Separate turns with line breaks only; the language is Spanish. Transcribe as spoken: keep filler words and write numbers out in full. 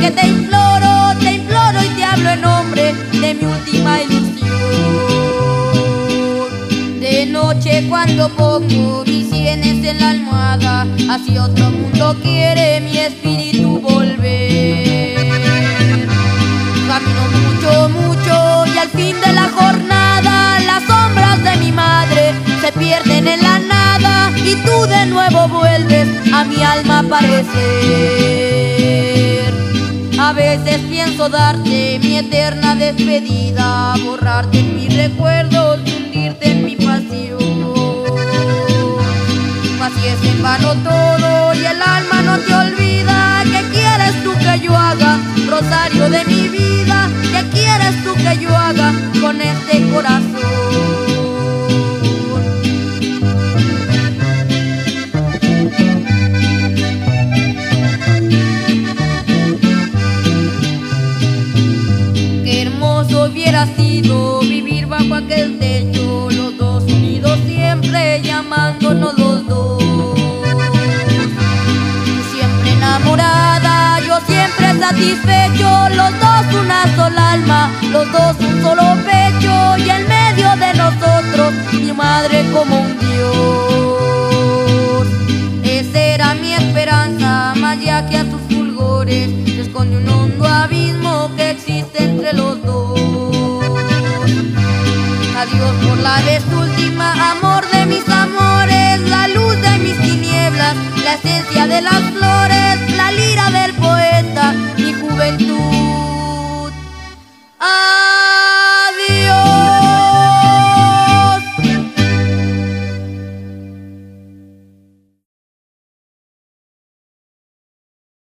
que te imploro, te imploro y te hablo en nombre de mi última ilusión. De noche cuando pongo mis sienes en la almohada, hacia otro mundo quiere mi espíritu volver. Camino mucho, mucho y al fin de la jornada las sombras de mi madre se pierden en la nada y tú de nuevo vuelves a mi alma a aparecer. A veces pienso darte mi eterna despedida, borrarte en mis recuerdos, hundirte en mi pasión. Así es en vano todo y el alma no te olvida. ¿Qué quieres tú que yo haga, rosario de mi vida? ¿Qué quieres tú que yo haga con este corazón? Qué hermoso hubiera sido vivir bajo aquel techo, los dos unidos siempre llamándonos los dos. Tú siempre enamorada, yo siempre satisfecho, los dos una sola alma, los dos un solo pecho, y en medio de nosotros mi madre como un dios. Esa era mi esperanza, más ya que a tus fulgores se esconde un hondo abismo que existe entre los dos. Adiós por la vez última, amor de mis amores, la luz de mis tinieblas, la esencia de las flores.